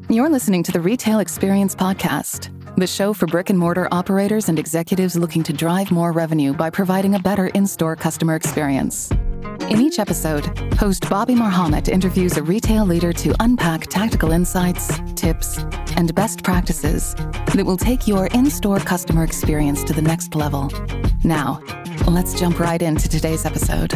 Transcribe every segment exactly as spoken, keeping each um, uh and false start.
You're listening to the Retail Experience Podcast, the show for brick and mortar operators and executives looking to drive more revenue by providing a better in-store customer experience. In each episode, host Bobby Marhamet interviews a retail leader to unpack tactical insights, tips, and best practices that will take your in-store customer experience to the next level. Now, let's jump right into today's episode.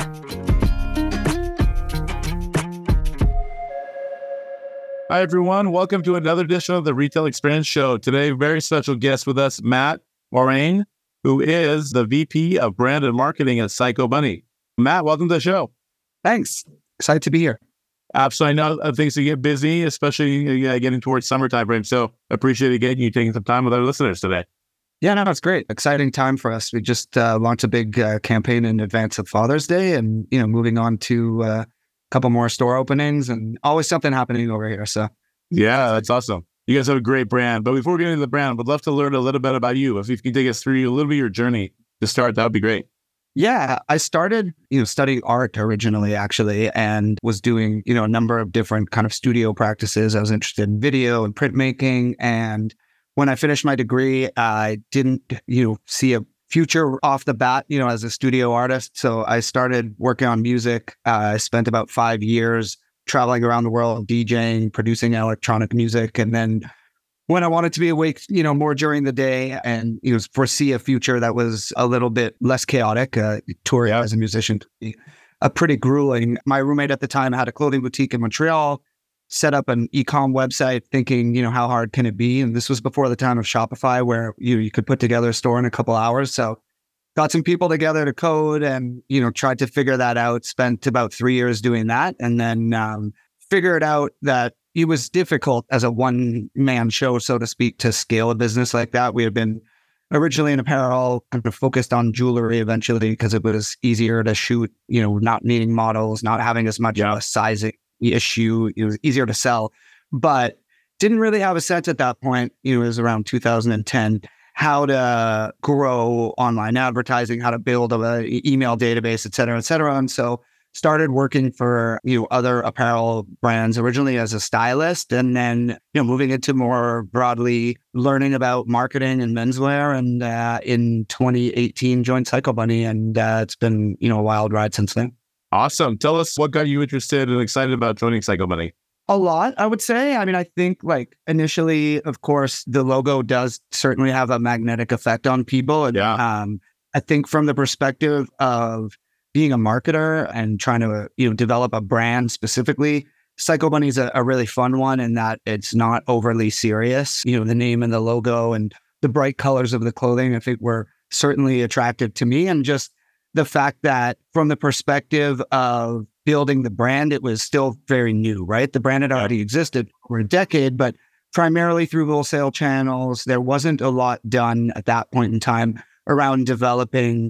Hi, everyone. Welcome to another edition of the Retail Experience Show. Today, very special guest with us, Matt Moraine, who is the V P of Brand and Marketing at Psycho Bunny. Matt, welcome to the show. Thanks. Excited to be here. Absolutely. I know uh, things get busy, especially uh, getting towards summertime frame. So appreciate again you taking some time with our listeners today. Yeah, no, it's great. Exciting time for us. We just uh, launched a big uh, campaign in advance of Father's Day, and you know, moving on to uh, a couple more store openings, and always something happening over here. So yeah, that's awesome. You guys have a great brand. But before we get into the brand, would love to learn a little bit about you. If you can take us through a little bit of your journey to start, that would be great. Yeah, I started, you know, studying art originally, actually, and was doing, you know, a number of different kind of studio practices. I was interested in video and printmaking. And when I finished my degree, I didn't, you know, see a future off the bat, you know, as a studio artist. So I started working on music. Uh, I spent about five years traveling around the world, DJing, producing electronic music. And then when I wanted to be awake, you know, more during the day and, you know, foresee a future that was a little bit less chaotic, uh, touring as a musician, a pretty grueling. My roommate at the time had a clothing boutique in Montreal, set up an e-com website thinking, you know, how hard can it be? And this was before the time of Shopify where, you know, you could put together a store in a couple hours. So got some people together to code and, you know, tried to figure that out, spent about three years doing that. And then um, figured out that it was difficult as a one-man show, so to speak, to scale a business like that. We had been originally in apparel, kind of focused on jewelry eventually because it was easier to shoot, you know, not needing models, not having as much yeah. of a sizing issue. It was easier to sell, but didn't really have a sense at that point, you know, it was around two thousand ten, how to grow online advertising, how to build an email database, et cetera, et cetera. And so started working for, you know, other apparel brands originally as a stylist, and then, you know, moving into more broadly learning about marketing and menswear. And uh, in twenty eighteen, joined Psycho Bunny, and uh, it's been, you know, a wild ride since then. Awesome. Tell us what got you interested and excited about joining Psycho Bunny. A lot, I would say. I mean, I think like initially, of course, the logo does certainly have a magnetic effect on people. And yeah. um, I think from the perspective of being a marketer and trying to, you know, develop a brand specifically, Psycho Bunny is a, a really fun one in that it's not overly serious. You know, the name and the logo and the bright colors of the clothing, I think were certainly attractive to me. And just the fact that from the perspective of building the brand, it was still very new, right? The brand had already existed for a decade, but primarily through wholesale channels. There wasn't a lot done at that point in time around developing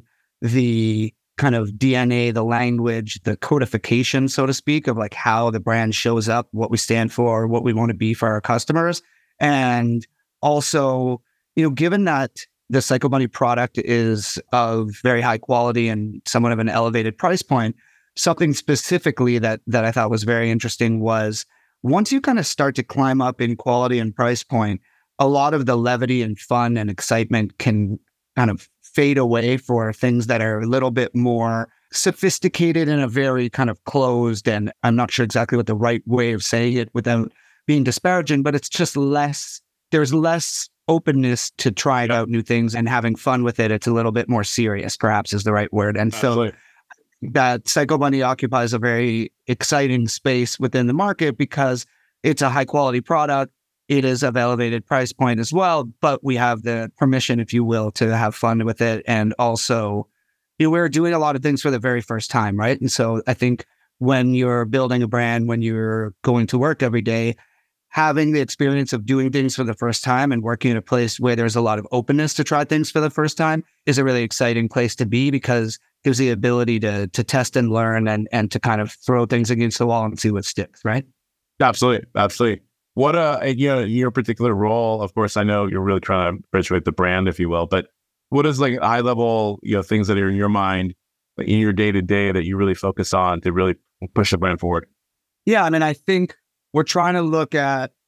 the kind of D N A, the language, the codification, so to speak, of like how the brand shows up, what we stand for, what we want to be for our customers. And also, you know, given that the Psycho Bunny product is of very high quality and somewhat of an elevated price point, something specifically that that I thought was very interesting was once you kind of start to climb up in quality and price point, a lot of the levity and fun and excitement can kind of fade away for things that are a little bit more sophisticated in a very kind of closed, and I'm not sure exactly what the right way of saying it without being disparaging, but it's just less, there's less openness to trying out new things and having fun with it. It's a little bit more serious, perhaps is the right word. And Absolutely. so that Psycho Bunny occupies a very exciting space within the market because it's a high quality product. It is of elevated price point as well, but we have the permission, if you will, to have fun with it. And also, you know, we're doing a lot of things for the very first time, right? And so I think when you're building a brand, when you're going to work every day, having the experience of doing things for the first time and working in a place where there's a lot of openness to try things for the first time is a really exciting place to be because it gives the ability to to test and learn and and to kind of throw things against the wall and see what sticks, right? Absolutely. Absolutely. What, uh, you know, your particular role, of course, I know you're really trying to perpetuate the brand, if you will, but what is like high level, you know, things that are in your mind, like in your day to day that you really focus on to really push the brand forward? Yeah. I mean, I think we're trying to look at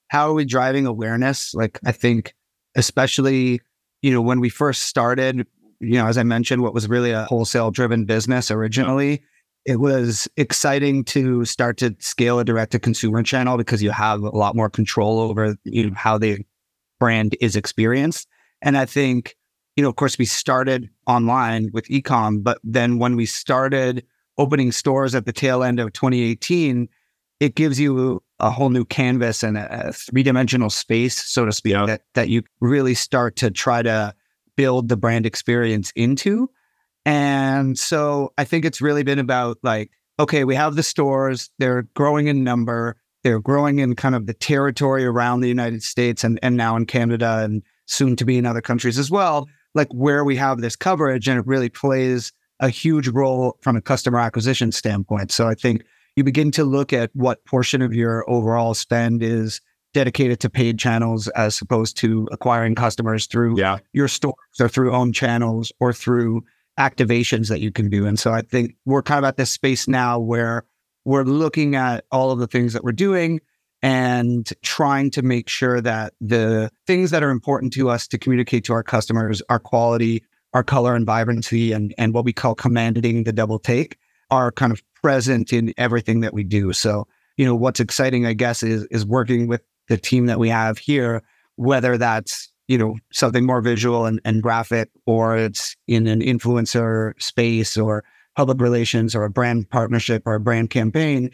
how are we driving awareness? Like, I think, especially, you know, when we first started, you know, as I mentioned, what was really a wholesale driven business originally, it was exciting to start to scale a direct to consumer channel because you have a lot more control over, you know, how the brand is experienced. And I think, you know, of course, we started online with e-com, but then when we started opening stores at the tail end of twenty eighteen, it gives you a whole new canvas and a, a three-dimensional space, so to speak, yeah. that, that you really start to try to build the brand experience into. And so I think it's really been about like, okay, we have the stores, they're growing in number, they're growing in kind of the territory around the United States and, and now in Canada and soon to be in other countries as well, like where we have this coverage, and it really plays a huge role from a customer acquisition standpoint. So I think you begin to look at what portion of your overall spend is dedicated to paid channels as opposed to acquiring customers through yeah. your stores or through own channels or through activations that you can do. And so I think we're kind of at this space now where we're looking at all of the things that we're doing and trying to make sure that the things that are important to us to communicate to our customers, our quality, our color and vibrancy, and, and what we call commanding the double take, are kind of present in everything that we do. So, you know, what's exciting, I guess, is is working with the team that we have here, whether that's, you know, something more visual and, and graphic, or it's in an influencer space or public relations or a brand partnership or a brand campaign,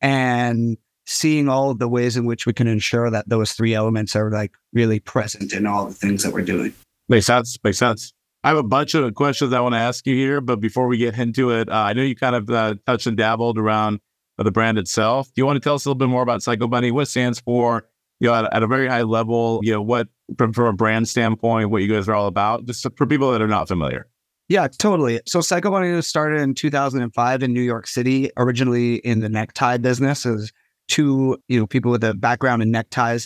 and seeing all of the ways in which we can ensure that those three elements are like really present in all the things that we're doing. Makes sense. Makes sense. I have a bunch of questions I want to ask you here, but before we get into it, uh, I know you kind of uh, touched and dabbled around uh, the brand itself. Do you want to tell us a little bit more about Psycho Bunny, what it stands for, you know, at, at a very high level, you know, what, from, from a brand standpoint, what you guys are all about, just for people that are not familiar? Yeah, totally. So Psycho Bunny was started in two thousand five in New York City, originally in the necktie business. It was two, you know, people with a background in neckties.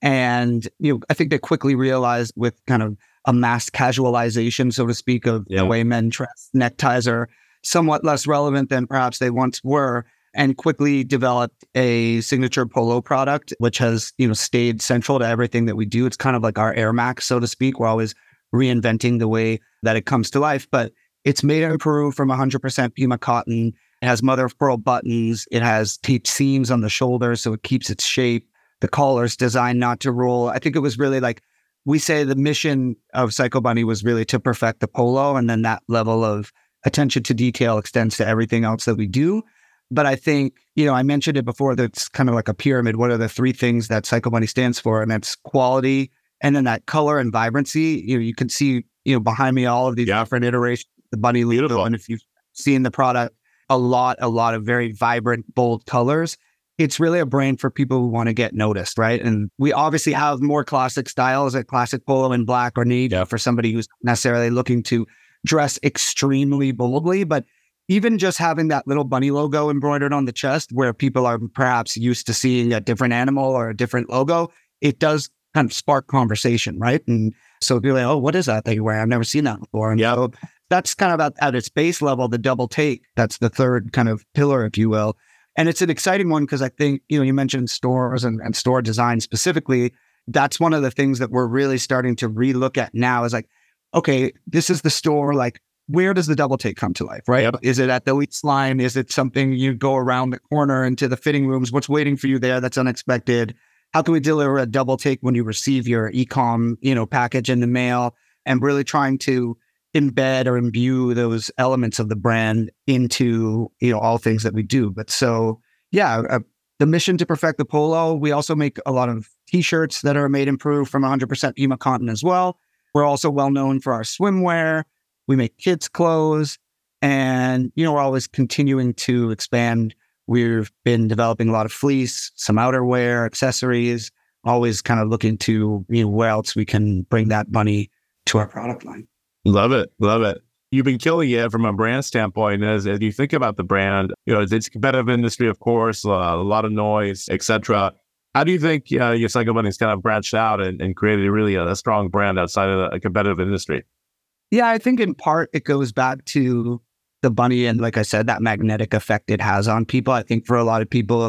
And, you know, I think they quickly realized with kind of a mass casualization, so to speak, of yeah. the way men dress, neckties are somewhat less relevant than perhaps they once were, and quickly developed a signature polo product, which has, you know, stayed central to everything that we do. It's kind of like our Air Max, so to speak. We're always reinventing the way that it comes to life, but it's made in Peru from one hundred percent Pima cotton. It has mother of pearl buttons. It has taped seams on the shoulders, so it keeps its shape. The collar's designed not to roll. I think it was really like, we say the mission of Psycho Bunny was really to perfect the polo, and then that level of attention to detail extends to everything else that we do. But I think, you know, I mentioned it before, that's kind of like a pyramid. What are the three things that Psycho Bunny stands for? And that's quality, and then that color and vibrancy. You know, you can see, you know, behind me all of these yeah. different iterations, the bunny logo. And if you've seen the product, a lot, a lot of very vibrant, bold colors. It's really a brand for people who want to get noticed, right? And we obviously have more classic styles, like classic polo in black or navy yeah. for somebody who's necessarily looking to dress extremely boldly. But even just having that little bunny logo embroidered on the chest, where people are perhaps used to seeing a different animal or a different logo, it does kind of spark conversation, right? And so people are like, oh, what is that that you wear? I've never seen that before. And yeah. so that's kind of at, at its base level, the double take. That's the third kind of pillar, if you will. And it's an exciting one because I think, you know, you mentioned stores and, and store design specifically. That's one of the things that we're really starting to relook at now is like, okay, this is the store, like, where does the double take come to life, right? Yep. Is it at the lease line? Is it something you go around the corner into the fitting rooms? What's waiting for you there that's unexpected? How can we deliver a double take when you receive your e-com, you know, package in the mail? And really trying to embed or imbue those elements of the brand into, you know, all things that we do. But so, yeah, uh, the mission to perfect the polo. We also make a lot of t-shirts that are made and proved from one hundred percent Pima cotton as well. We're also well known for our swimwear. We make kids clothes, and, you know, we're always continuing to expand. We've been developing a lot of fleece, some outerwear, accessories, always kind of looking to, you know, where else we can bring that money to our product line. Love it. Love it. You've been killing it from a brand standpoint. As, as you think about the brand, you know, it's, it's a competitive industry, of course, uh, a lot of noise, et cetera. How do you think uh, your Psycho Bunny's kind of branched out and, and created a really a, a strong brand outside of a competitive industry? Yeah, I think in part it goes back to the bunny and, like I said, that magnetic effect it has on people. I think for a lot of people,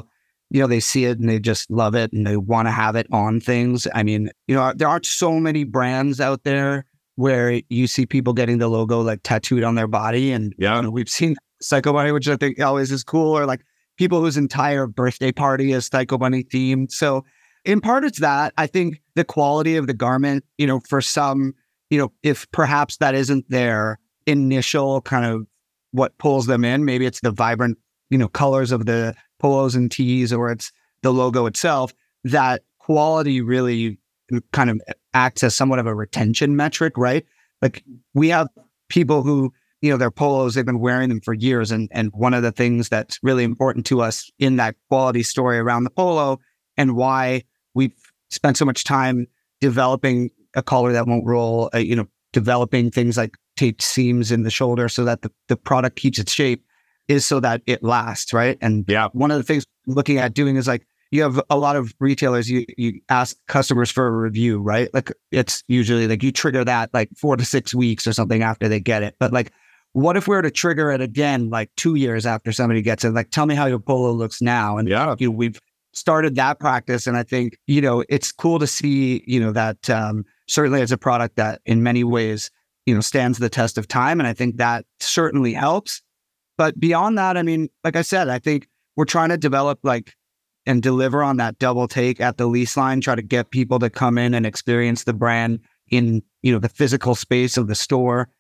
you know, they see it and they just love it and they want to have it on things. I mean, you know, there aren't so many brands out there where you see people getting the logo like tattooed on their body. And yeah, you know, we've seen Psycho Bunny, which I think always is cool, or like people whose entire birthday party is Psycho Bunny themed. So in part it's that. I think the quality of the garment, you know, for some, you know, if perhaps that isn't their initial kind of what pulls them in, maybe it's the vibrant, you know, colors of the polos and tees, or it's the logo itself, that quality really kind of acts as somewhat of a retention metric, right? Like we have people who, you know, their polos, they've been wearing them for years. And, and one of the things that's really important to us in that quality story around the polo and why we've spent so much time developing a collar that won't roll, uh, you know, developing things like taped seams in the shoulder so that the, the product keeps its shape, is so that it lasts, right? And yeah, one of the things we're looking at doing is like, you have a lot of retailers, you you ask customers for a review, right? Like it's usually like you trigger that like four to six weeks or something after they get it. But like, what if we were to trigger it again, like two years after somebody gets it? Like, tell me how your polo looks now. And yeah, you know, we've started that practice. And I think, you know, it's cool to see, you know, that um, certainly as a product that in many ways, you know, stands the test of time. And I think that certainly helps. But beyond that, I mean, like I said, I think we're trying to develop like and deliver on that double take at the lease line, try to get people to come in and experience the brand in, you know, the physical space of the store.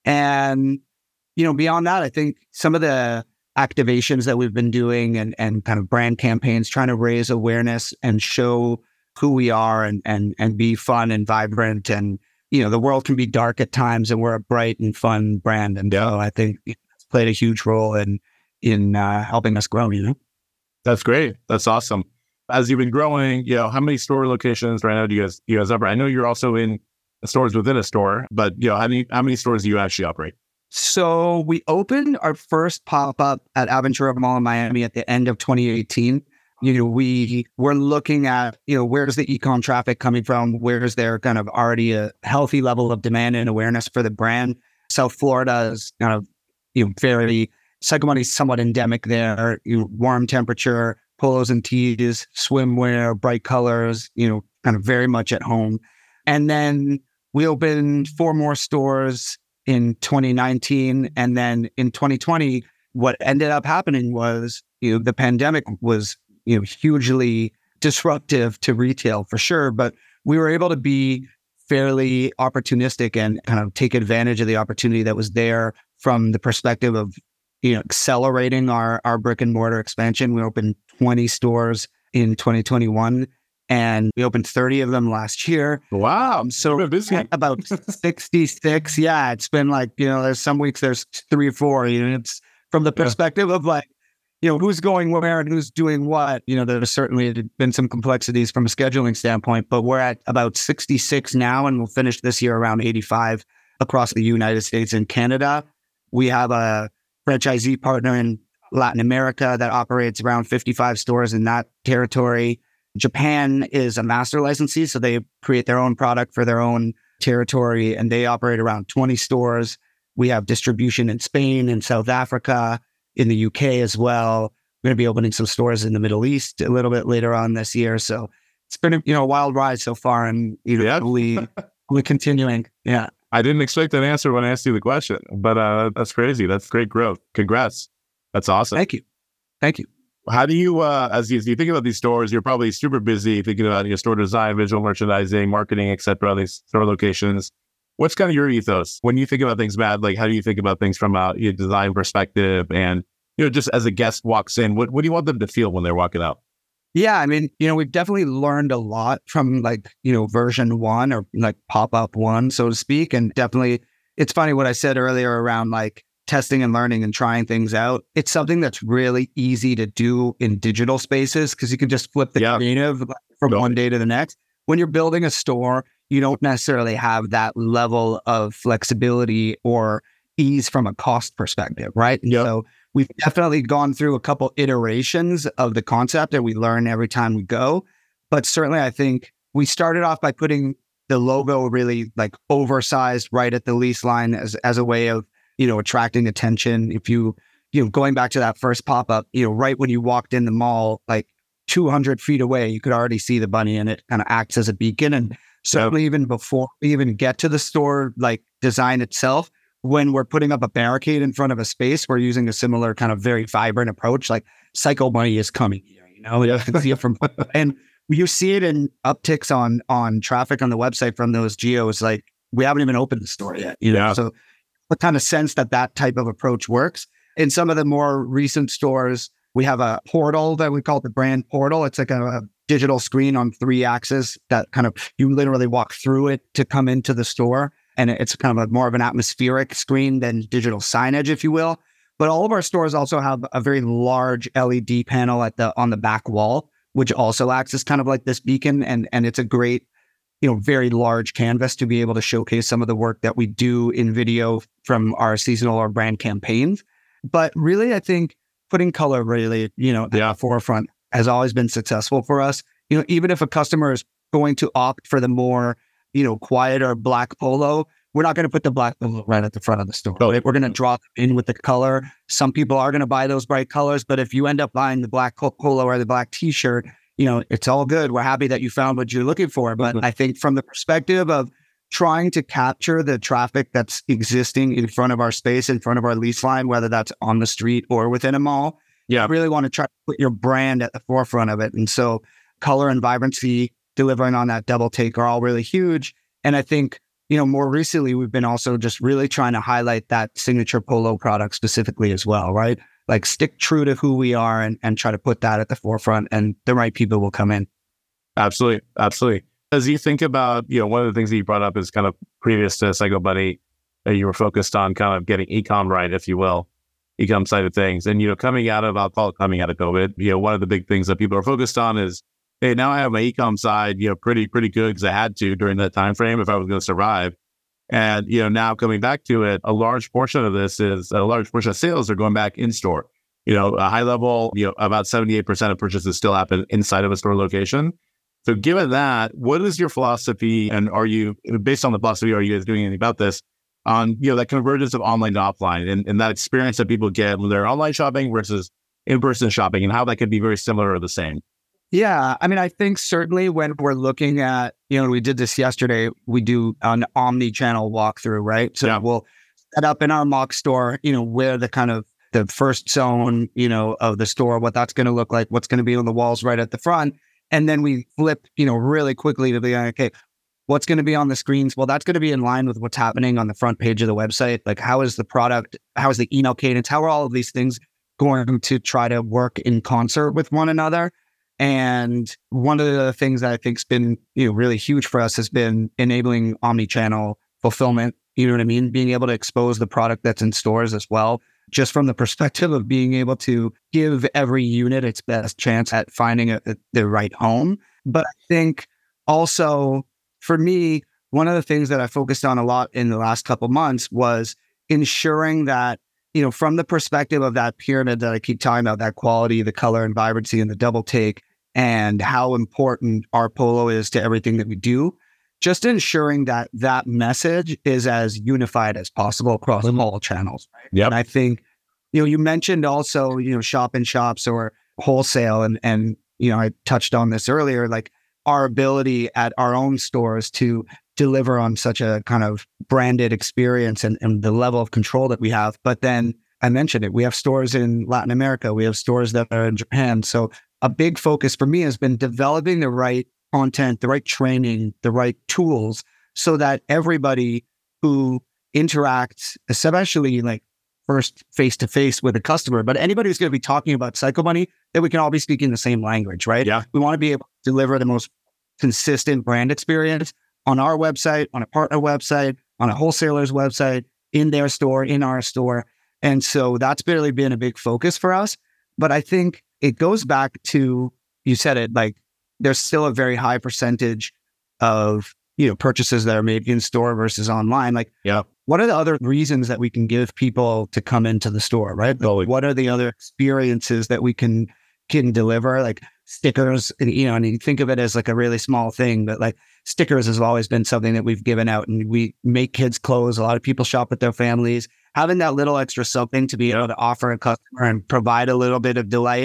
And, you know, beyond that, I think some of the activations that we've been doing and, and kind of brand campaigns, trying to raise awareness and show who we are and, and, and be fun and vibrant. And, you know, the world can be dark at times and we're a bright and fun brand. And yeah. so I think it's played a huge role in, in uh, helping us grow, you know? That's great. That's awesome. As you've been growing, you know, how many store locations right now do you guys, you guys operate? I know you're also in stores within a store, but you know, how many, how many stores do you actually operate? So we opened our first pop-up at Aventura Mall in Miami at the end of twenty eighteen. You know, we were looking at, you know, where's the e-com traffic coming from? Where's there kind of already a healthy level of demand and awareness for the brand? South Florida is kind of, you know, very, Psycho Bunny is somewhat endemic there. You know, warm temperature, polos and tees, swimwear, bright colors, you know, kind of very much at home. And then we opened four more stores in twenty nineteen. And then in twenty twenty, what ended up happening was, you know, the pandemic was, you know, hugely disruptive to retail for sure. But we were able to be fairly opportunistic and kind of take advantage of the opportunity that was there from the perspective of, you know, accelerating our, our brick and mortar expansion. We opened twenty stores in twenty twenty-one and we opened thirty of them last year. Wow. Um, so You've been busy. about sixty-six. Yeah. It's been like, you know, there's some weeks there's three or four, you know, it's from the perspective yeah. of like, you know, who's going where and who's doing what. You know, there's certainly been some complexities from a scheduling standpoint, but we're at about sixty-six now and we'll finish this year around eighty-five across the United States and Canada. We have a franchisee partner in Latin America that operates around fifty-five stores in that territory. Japan is a master licensee, so they create their own product for their own territory, and they operate around twenty stores. We have distribution in Spain and South Africa, in the U K as well. We're going to be opening some stores in the Middle East a little bit later on this year. So it's been a, you know, a wild ride so far, and you know, yeah. we, we're continuing. Yeah. I didn't expect that answer when I asked you the question, but uh, that's crazy. That's great growth. Congrats. That's awesome. Thank you. Thank you. How do you, uh, as you, as you think about these stores, you're probably super busy thinking about your store design, visual merchandising, marketing, et cetera, these store locations. What's kind of your ethos when you think about things, Matt? Like, how do you think about things from a you know, design perspective? And, you know, just as a guest walks in, what, what do you want them to feel when they're walking out? Yeah, I mean, you know, we've definitely learned a lot from like, you know, version one or like pop-up one, so to speak. And definitely, it's funny what I said earlier around like testing and learning and trying things out. It's something that's really easy to do in digital spaces because you can just flip the yeah. creative from Totally. one day to the next. When you're building a store, you don't necessarily have that level of flexibility or ease from a cost perspective, right? Yep. So we've definitely gone through a couple iterations of the concept and we learn every time we go. But certainly I think we started off by putting the logo really like oversized right at the lease line as, as a way of, you know, attracting attention. If you, you know, going back to that first pop-up, you know, right when you walked in the mall, like two hundred feet away, you could already see the bunny, and it kind of acts as a beacon. And certainly even before we even get to the store, like design itself, when we're putting up a barricade in front of a space, we're using a similar kind of very vibrant approach, like Psycho Bunny is coming here, you know, you can see it from, and you see it in upticks on, on traffic on the website from those geos. Like we haven't even opened the store yet, you know? Yeah. So what kind of sense that that type of approach works. In some of the more recent stores, we have a portal that we call the brand portal. It's like a, a digital screen on three axes that kind of, you literally walk through it to come into the store. And it's kind of a more of an atmospheric screen than digital signage, if you will. But all of our stores also have a very large L E D panel at the on the back wall, which also acts as kind of like this beacon. And, and it's a great, you know, very large canvas to be able to showcase some of the work that we do in video from our seasonal or brand campaigns. But really, I think putting color really, you know, at yeah. the forefront has always been successful for us. You know, even if a customer is going to opt for the more, you know, quieter black polo, we're not going to put the black polo right at the front of the store. Oh. Right? We're going to draw them in with the color. Some people are going to buy those bright colors, but if you end up buying the black polo or the black t-shirt, you know, it's all good. We're happy that you found what you're looking for. But mm-hmm. I think from the perspective of trying to capture the traffic that's existing in front of our space, in front of our lease line, whether that's on the street or within a mall, yeah, you really want to try to put your brand at the forefront of it. And so color and vibrancy, delivering on that double take are all really huge. And I think, you know, more recently, we've been also just really trying to highlight that signature polo product specifically as well, right? Like stick true to who we are and, and try to put that at the forefront, and the right people will come in. Absolutely. Absolutely. As you think about, you know, one of the things that you brought up is kind of previous to Psycho Bunny, uh, you were focused on kind of getting e-com right, if you will, e-com side of things. And, you know, coming out of, I'll call it coming out of COVID, you know, one of the big things that people are focused on is, hey, now I have my e-com side, you know, pretty, pretty good because I had to during that time frame if I was going to survive. And, you know, now coming back to it, a large portion of this is a large portion of sales are going back in store. You know, a high level, you know, about seventy-eight percent of purchases still happen inside of a store location. So given that, what is your philosophy, and are you, based on the philosophy, are you guys doing anything about this on, you know, that convergence of online to offline and, and that experience that people get when they're online shopping versus in-person shopping, and how that could be very similar or the same? Yeah. I mean, I think certainly when we're looking at, you know, we did this yesterday, we do an omni-channel walkthrough, right? So yeah. we'll set up in our mock store, you know, where the kind of the first zone, you know, of the store, what that's going to look like, what's going to be on the walls right at the front. And then we flip, you know, really quickly to be like, okay, what's going to be on the screens? Well, that's going to be in line with what's happening on the front page of the website. Like, how is the product? How is the email cadence? How are all of these things going to try to work in concert with one another? And one of the things that I think's been, you know, really huge for us has been enabling omni-channel fulfillment. You know what I mean? Being able to expose the product that's in stores as well, just from the perspective of being able to give every unit its best chance at finding a, a, the right home. But I think also for me, one of the things that I focused on a lot in the last couple of months was ensuring that, you know, from the perspective of that pyramid that I keep talking about, that quality, the color and vibrancy and the double take, and how important our polo is to everything that we do, just ensuring that that message is as unified as possible across all channels. Right? Yep. And I think, you know, you mentioned also, you know, shop in shops or wholesale. And, and, you know, I touched on this earlier, like our ability at our own stores to deliver on such a kind of branded experience and, and the level of control that we have. But then I mentioned it, we have stores in Latin America, we have stores that are in Japan. So a big focus for me has been developing the right content, the right training, the right tools, so that everybody who interacts, especially like first face-to-face with a customer, but anybody who's going to be talking about Psycho Bunny, that we can all be speaking the same language, right? Yeah. We want to be able to deliver the most consistent brand experience on our website, on a partner website, on a wholesaler's website, in their store, in our store. And so that's really been a big focus for us. But I think it goes back to, you said it, like there's still a very high percentage of, you know, purchases that are made in store versus online. Like, yeah. what are the other reasons that we can give people to come into the store, right? Like, totally. What are the other experiences that we can can deliver? Like stickers, you know, and you think of it as like a really small thing, but like stickers has always been something that we've given out, and we make kids clothes. A lot of people shop with their families. Having that little extra something to be able to offer a customer and provide a little bit of delight,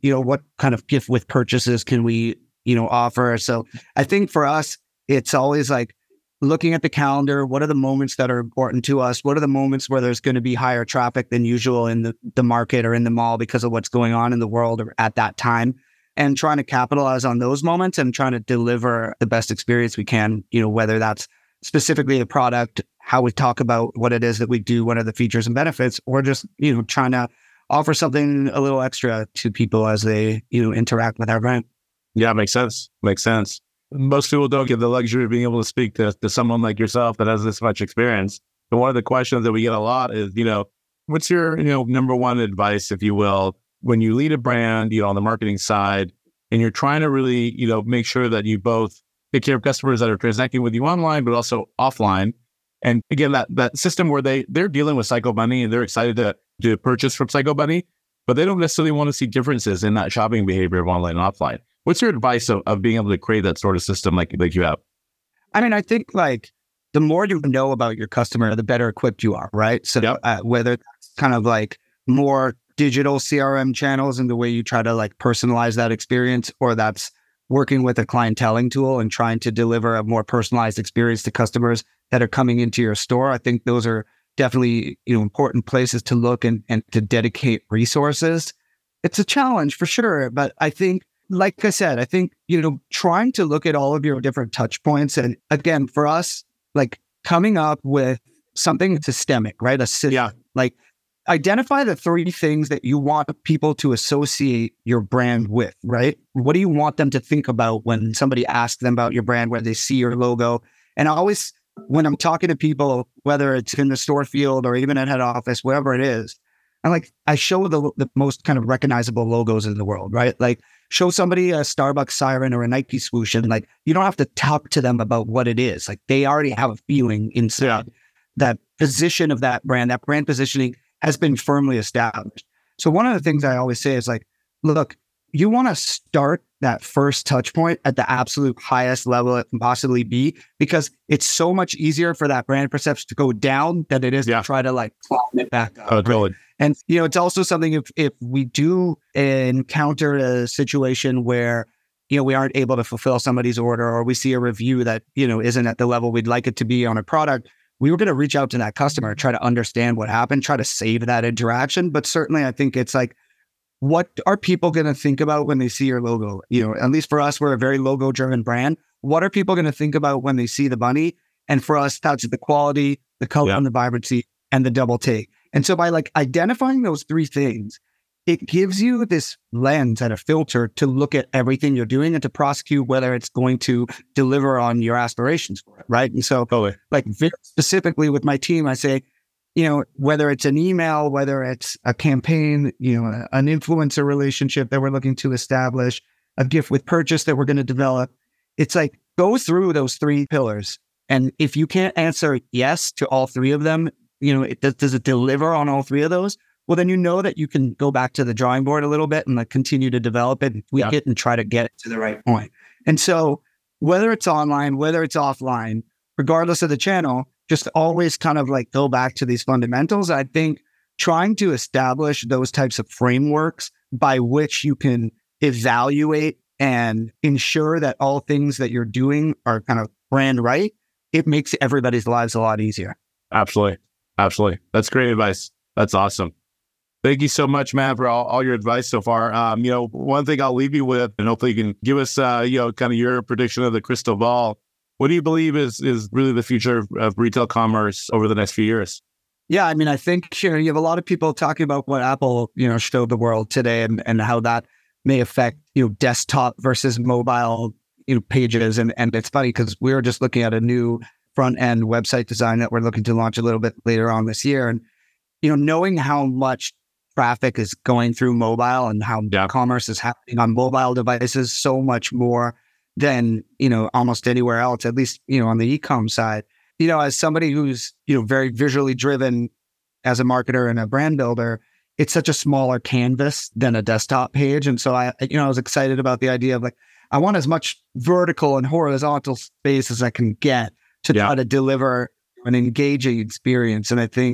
you know, what kind of gift with purchases can we, you know, offer? So I think for us, it's always like looking at the calendar. What are the moments that are important to us? What are the moments where there's going to be higher traffic than usual in the, the market or in the mall because of what's going on in the world or at that time? And trying to capitalize on those moments and trying to deliver the best experience we can, you know, whether that's specifically the product, how we talk about what it is that we do, what are the features and benefits, or just, you know, trying to offer something a little extra to people as they, you know, interact with our brand. Yeah, makes sense. Makes sense. Most people don't get the luxury of being able to speak to, to someone like yourself that has this much experience. But one of the questions that we get a lot is, you know, what's your, you know, number one advice, if you will, when you lead a brand, you know, on the marketing side, and you're trying to really, you know, make sure that you both take care of customers that are transacting with you online, but also offline. And again, that that system where they, they're dealing with Psycho Bunny and they're excited to, to purchase from Psycho Bunny, but they don't necessarily want to see differences in that shopping behavior of online and offline. What's your advice of, of being able to create that sort of system like, like you have? I mean, I think like the more you know about your customer, the better equipped you are, right? So yep. uh, whether that's kind of like more digital C R M channels and the way you try to like personalize that experience, or that's working with a clienteling tool and trying to deliver a more personalized experience to customers that are coming into your store. I think those are definitely, you know, important places to look and, and to dedicate resources. It's a challenge for sure. But I think, like I said, I think, you know, trying to look at all of your different touch points. And again, for us, like coming up with something systemic, right? A system, yeah. like identify the three things that you want people to associate your brand with, right? What do you want them to think about when somebody asks them about your brand, when they see your logo? And I always, when I'm talking to people, whether it's in the store field or even at head office, wherever it is, I like, I show the, the most kind of recognizable logos in the world, right? Like show somebody a Starbucks siren or a Nike swoosh, and like, you don't have to talk to them about what it is. Like they already have a feeling inside. Yeah. That position of that brand, that brand positioning has been firmly established. So one of the things I always say is like, look, you want to start that first touch point at the absolute highest level it can possibly be, because it's so much easier for that brand perception to go down than it is yeah. to try to like climb it back up. Oh, totally. Right? And, you know, it's also something if, if we do encounter a situation where, you know, we aren't able to fulfill somebody's order, or we see a review that, you know, isn't at the level we'd like it to be on a product, we were going to reach out to that customer, try to understand what happened, try to save that interaction. But certainly I think it's like, what are people going to think about when they see your logo? You know, at least for us, we're a very logo driven brand. What are people going to think about when they see the bunny? And for us, that's the quality, the color, yeah. and the vibrancy, and the double take. And so by like identifying those three things, it gives you this lens and a filter to look at everything you're doing and to prosecute whether it's going to deliver on your aspirations for it, right? And so totally. Like very specifically with my team, I say, you know, whether it's an email, whether it's a campaign, you know, an influencer relationship that we're looking to establish, a gift with purchase that we're going to develop, it's like go through those three pillars. And if you can't answer yes to all three of them, you know, it, does, does it deliver on all three of those? Well, then you know that you can go back to the drawing board a little bit and like continue to develop it and tweak yeah. it and try to get it to the right point. And so whether it's online, whether it's offline, regardless of the channel, just always kind of like go back to these fundamentals. I think trying to establish those types of frameworks by which you can evaluate and ensure that all things that you're doing are kind of brand right, it makes everybody's lives a lot easier. Absolutely. Absolutely. That's great advice. That's awesome. Thank you so much, Matt, for all, all your advice so far. Um, you know, one thing I'll leave you with, and hopefully you can give us, uh, you know, kind of your prediction of the crystal ball. What do you believe is is really the future of, of retail commerce over the next few years? Yeah, I mean, I think you know, you have a lot of people talking about what Apple, you know, showed the world today, and, and how that may affect, you know, desktop versus mobile, you know, pages. And and it's funny because we were just looking at a new front end website design that we're looking to launch a little bit later on this year, and you know, knowing how much traffic is going through mobile and how yeah. commerce is happening on mobile devices so much more than, you know, almost anywhere else, at least, you know, on the e-com side. You know, as somebody who's, you know, very visually driven as a marketer and a brand builder, it's such a smaller canvas than a desktop page. And so I, you know, I was excited about the idea of like, I want as much vertical and horizontal space as I can get to yeah. try to deliver an engaging experience. And I think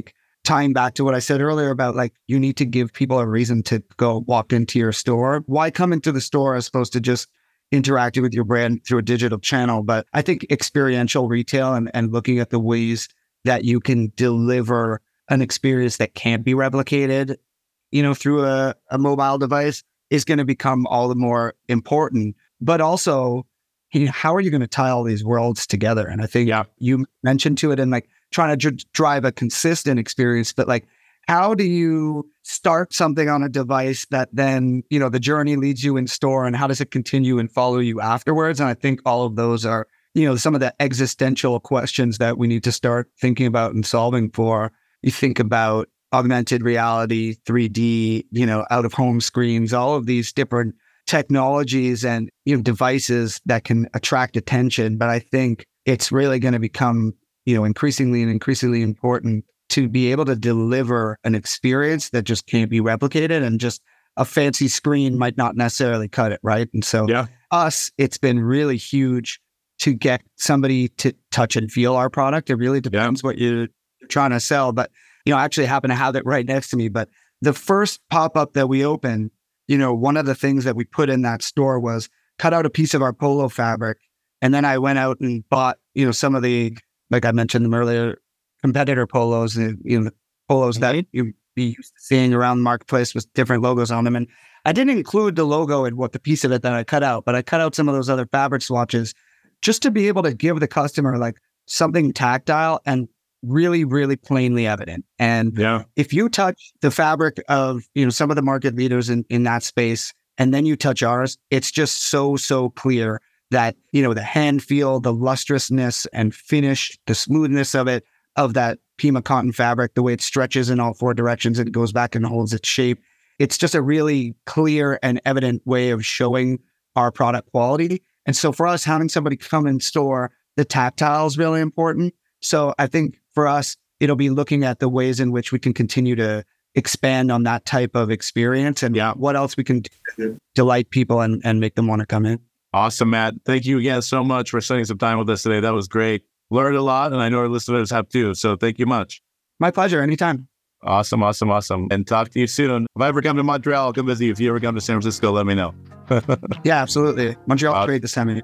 tying back to what I said earlier about like, you need to give people a reason to go walk into your store. Why come into the store as opposed to just interacting with your brand through a digital channel? But I think experiential retail and, and looking at the ways that you can deliver an experience that can't be replicated, you know, through a, a mobile device is going to become all the more important. But also, you know, how are you going to tie all these worlds together? And I think yeah. you mentioned to it and like trying to dr- drive a consistent experience, but like, how do you start something on a device that then, you know, the journey leads you in store, and how does it continue and follow you afterwards? And I think all of those are, you know, some of the existential questions that we need to start thinking about and solving for. You think about augmented reality, three D, you know, out of home screens, all of these different technologies and, you know, devices that can attract attention. But I think it's really going to become, you know, increasingly and increasingly important to be able to deliver an experience that just can't be replicated, and just a fancy screen might not necessarily cut it, right? And so yeah. us, it's been really huge to get somebody to touch and feel our product. It really depends yeah. what you're trying to sell. But, you know, I actually happen to have it right next to me. But the first pop-up that we opened, you know, one of the things that we put in that store was cut out a piece of our polo fabric. And then I went out and bought, you know, some of the, like I mentioned them earlier, competitor polos, and you know, the polos mm-hmm. that you'd be used to seeing around the marketplace with different logos on them. And I didn't include the logo in what the piece of it that I cut out, but I cut out some of those other fabric swatches just to be able to give the customer like something tactile and really, really plainly evident. And yeah. if you touch the fabric of, you know, some of the market leaders in, in that space, and then you touch ours, it's just so, so clear that, you know, the hand feel, the lustrousness and finish, the smoothness of it, of that Pima cotton fabric, the way it stretches in all four directions and it goes back and holds its shape. It's just a really clear and evident way of showing our product quality. And so for us, having somebody come in store, the tactile is really important. So I think for us, it'll be looking at the ways in which we can continue to expand on that type of experience, and yeah. what else we can do to delight people and, and make them want to come in. Awesome, Matt. Thank you again so much for spending some time with us today. That was great. Learned a lot, and I know our listeners have too. So thank you much. My pleasure. Anytime. Awesome, awesome, awesome. And talk to you soon. If I ever come to Montreal, I'll come visit you. If you ever come to San Francisco, let me know. Yeah, absolutely. Montreal awesome. Trade the semi.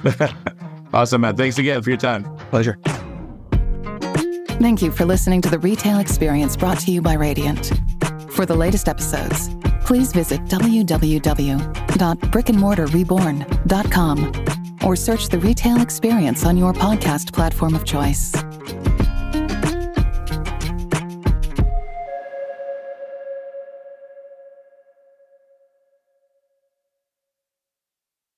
Awesome, Matt. Thanks again for your time. Pleasure. Thank you for listening to the Retail Experience brought to you by Radiant. For the latest episodes, please visit w w w dot brick and mortar reborn dot com or search the Retail Experience on your podcast platform of choice.